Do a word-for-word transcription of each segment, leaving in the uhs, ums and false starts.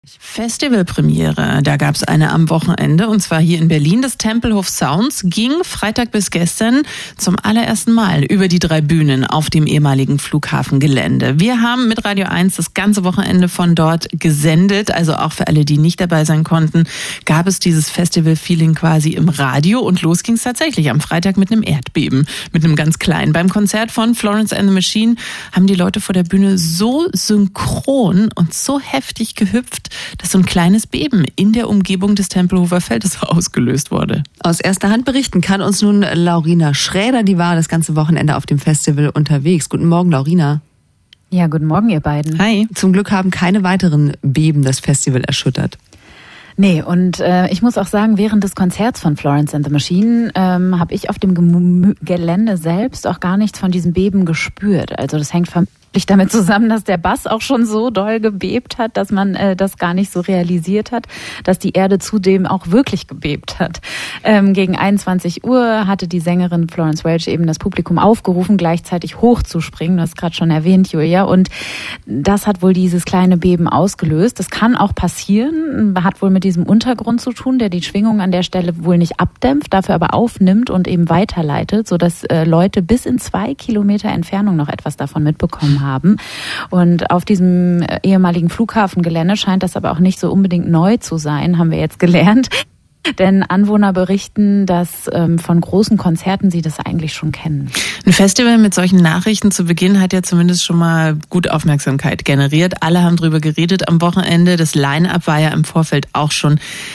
Festivalpremiere, da gab es eine am Wochenende und zwar hier in Berlin. Das Tempelhof Sounds ging Freitag bis gestern zum allerersten Mal über die drei Bühnen auf dem ehemaligen Flughafengelände. Wir haben mit Radio eins das ganze Wochenende von dort gesendet, also auch für alle, die nicht dabei sein konnten, gab es dieses Festival-Feeling quasi im Radio und los ging es tatsächlich am Freitag mit einem Erdbeben, mit einem ganz kleinen. Beim Konzert von Florence and the Machine haben die Leute vor der Bühne so synchron und so heftig gehüpft, dass so ein kleines Beben in der Umgebung des Tempelhofer Feldes ausgelöst wurde. Aus erster Hand berichten kann uns nun Laurina Schräder, die war das ganze Wochenende auf dem Festival unterwegs. Guten Morgen, Laurina. Ja, guten Morgen, ihr beiden. Hi. Zum Glück haben keine weiteren Beben das Festival erschüttert. Nee, und äh, ich muss auch sagen, während des Konzerts von Florence and the Machine ähm, habe ich auf dem Gemü- Gelände selbst auch gar nichts von diesem Beben gespürt. Also das hängt vermutlich damit zusammen, dass der Bass auch schon so doll gebebt hat, dass man äh, das gar nicht so realisiert hat, dass die Erde zudem auch wirklich gebebt hat. Ähm, gegen einundzwanzig Uhr hatte die Sängerin Florence Welch eben das Publikum aufgerufen, gleichzeitig hochzuspringen. Du hast gerade schon erwähnt, Julia. Und das hat wohl dieses kleine Beben ausgelöst. Das kann auch passieren, hat wohl mit diesem Untergrund zu tun, der die Schwingung an der Stelle wohl nicht abdämpft, dafür aber aufnimmt und eben weiterleitet, sodass äh, Leute bis in zwei Kilometer Entfernung noch etwas davon mitbekommen haben. Und auf diesem ehemaligen Flughafengelände scheint das aber auch nicht so unbedingt neu zu sein, haben wir jetzt gelernt. Denn Anwohner berichten, dass ähm, von großen Konzerten sie das eigentlich schon kennen. Ein Festival mit solchen Nachrichten zu Beginn hat ja zumindest schon mal gut Aufmerksamkeit generiert. Alle haben drüber geredet am Wochenende. Das Line-Up war ja im Vorfeld auch schon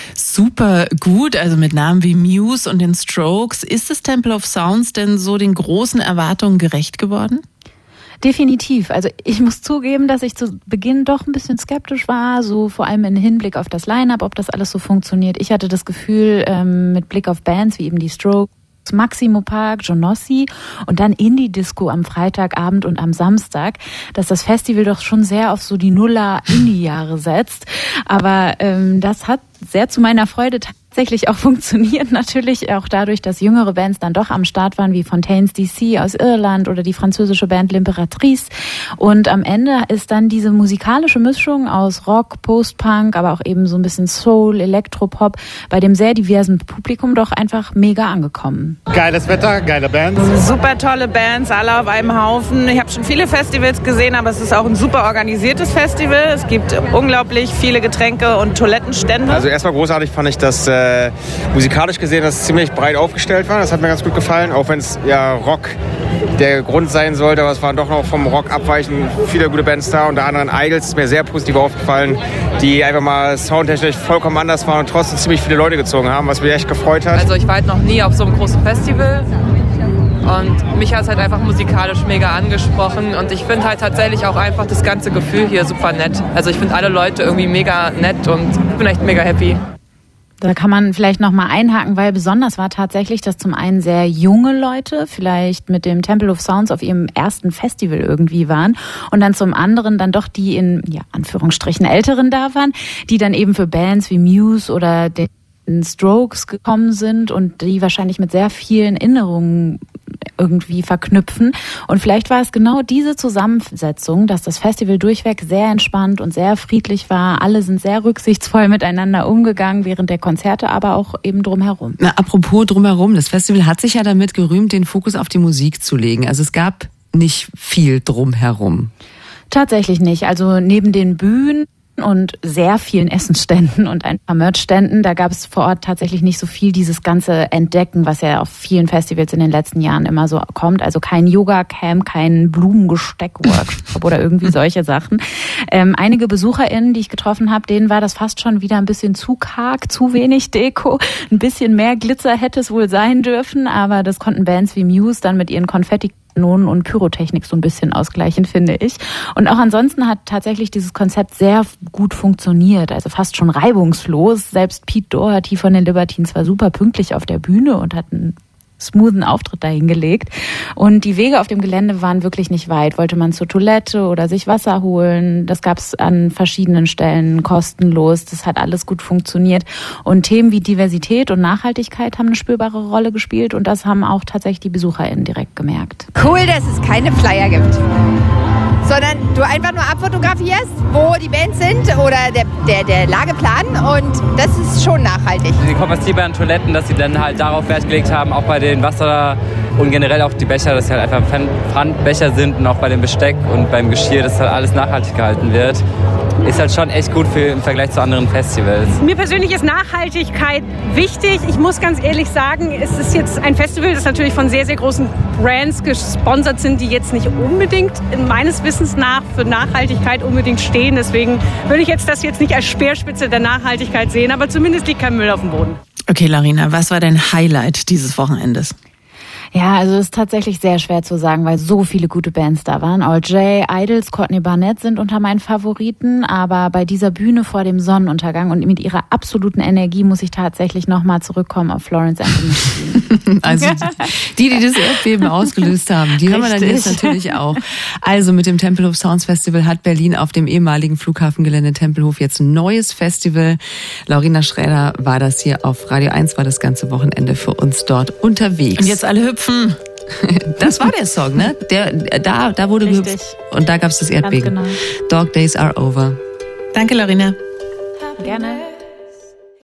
super gut, also mit Namen wie Muse und den Strokes. Ist das Temple of Sounds denn so den großen Erwartungen gerecht geworden? Definitiv. Also ich muss zugeben, dass ich zu Beginn doch ein bisschen skeptisch war, so vor allem im Hinblick auf das Line-Up, ob das alles so funktioniert. Ich hatte das Gefühl, ähm, mit Blick auf Bands wie eben die Strokes, Maximo Park, Johnossi und dann Indie-Disco am Freitagabend und am Samstag, dass das Festival doch schon sehr auf so die Nuller-Indie-Jahre setzt. Aber ähm, das hat sehr zu meiner Freude tatsächlich auch funktioniert. Natürlich auch dadurch, dass jüngere Bands dann doch am Start waren, wie Fontaines D C aus Irland oder die französische Band L'Impératrice. Und am Ende ist dann diese musikalische Mischung aus Rock, Post-Punk, aber auch eben so ein bisschen Soul, Elektropop bei dem sehr diversen Publikum doch einfach mega angekommen. Geiles Wetter, geile Bands. Super tolle Bands, alle auf einem Haufen. Ich habe schon viele Festivals gesehen, aber es ist auch ein super organisiertes Festival. Es gibt unglaublich viele Getränke und Toilettenstände. Also erstmal großartig fand ich, dass äh, musikalisch gesehen das ziemlich breit aufgestellt war. Das hat mir ganz gut gefallen, auch wenn es ja Rock der Grund sein sollte, aber es waren doch noch vom Rock abweichend viele gute Bands da. Unter anderem Idols ist mir sehr positiv aufgefallen, die einfach mal soundtechnisch vollkommen anders waren und trotzdem ziemlich viele Leute gezogen haben, was mich echt gefreut hat. Also ich war halt noch nie auf so einem großen Festival und mich hat es halt einfach musikalisch mega angesprochen und ich finde halt tatsächlich auch einfach das ganze Gefühl hier super nett. Also ich finde alle Leute irgendwie mega nett und ich bin echt mega happy. Da kann man vielleicht nochmal einhaken, weil besonders war tatsächlich, dass zum einen sehr junge Leute vielleicht mit dem Temple of Sounds auf ihrem ersten Festival irgendwie waren und dann zum anderen dann doch die in, ja, Anführungsstrichen Älteren da waren, die dann eben für Bands wie Muse oder den Strokes gekommen sind und die wahrscheinlich mit sehr vielen Erinnerungen irgendwie verknüpfen. Und vielleicht war es genau diese Zusammensetzung, dass das Festival durchweg sehr entspannt und sehr friedlich war. Alle sind sehr rücksichtsvoll miteinander umgegangen, während der Konzerte, aber auch eben drumherum. Na, apropos drumherum, das Festival hat sich ja damit gerühmt, den Fokus auf die Musik zu legen. Also es gab nicht viel drumherum. Tatsächlich nicht. Also neben den Bühnen und sehr vielen Essensständen und ein paar Merchständen. Da gab es vor Ort tatsächlich nicht so viel dieses ganze Entdecken, was ja auf vielen Festivals in den letzten Jahren immer so kommt. Also kein Yoga-Camp, kein Blumengesteck-Workshop oder irgendwie solche Sachen. Ähm, einige BesucherInnen, die ich getroffen habe, denen war das fast schon wieder ein bisschen zu karg, zu wenig Deko. Ein bisschen mehr Glitzer hätte es wohl sein dürfen, aber das konnten Bands wie Muse dann mit ihren Konfetti und Pyrotechnik so ein bisschen ausgleichen, finde ich. Und auch ansonsten hat tatsächlich dieses Konzept sehr gut funktioniert, also fast schon reibungslos. Selbst Pete Doherty von den Libertines war super pünktlich auf der Bühne und hat einen smoothen Auftritt dahingelegt. Und die Wege auf dem Gelände waren wirklich nicht weit. Wollte man zur Toilette oder sich Wasser holen, das gab es an verschiedenen Stellen kostenlos. Das hat alles gut funktioniert. Und Themen wie Diversität und Nachhaltigkeit haben eine spürbare Rolle gespielt und das haben auch tatsächlich die BesucherInnen direkt gemerkt. Cool, dass es keine Flyer gibt. sondern du einfach nur abfotografierst, wo die Bands sind oder der, der, der Lageplan und das ist schon nachhaltig. Die kompostierbaren Toiletten, dass sie dann halt darauf Wert gelegt haben, auch bei den Wasser- und generell auch die Becher, dass sie halt einfach Pfandbecher sind und auch bei dem Besteck und beim Geschirr, dass halt alles nachhaltig gehalten wird. Ist halt schon echt gut für, im Vergleich zu anderen Festivals. Mir persönlich ist Nachhaltigkeit wichtig. Ich muss ganz ehrlich sagen, es ist jetzt ein Festival, das natürlich von sehr, sehr großen Brands gesponsert sind, die jetzt nicht unbedingt meines Wissens nach für Nachhaltigkeit unbedingt stehen. Deswegen würde ich jetzt das jetzt nicht als Speerspitze der Nachhaltigkeit sehen, aber zumindest liegt kein Müll auf dem Boden. Okay, Larina, was war dein Highlight dieses Wochenendes? Ja, also es ist tatsächlich sehr schwer zu sagen, weil so viele gute Bands da waren. All J, Idols, Courtney Barnett sind unter meinen Favoriten, aber bei dieser Bühne vor dem Sonnenuntergang und mit ihrer absoluten Energie muss ich tatsächlich nochmal zurückkommen auf Florence and the Machine. Also die, die das Erdbeben ausgelöst haben, die hören wir dann jetzt natürlich auch. Also mit dem Tempelhof Sounds Festival hat Berlin auf dem ehemaligen Flughafengelände Tempelhof jetzt ein neues Festival. Larina Schräder war das hier auf Radio eins, war das ganze Wochenende für uns dort unterwegs. Und jetzt alle hüpfen. Das war der Song, ne? Der, da, da wurde Richtig. gehüpft und da gab's das Erdbeben. Ganz genau. Dog Days Are Over. Danke, Larina. Gerne.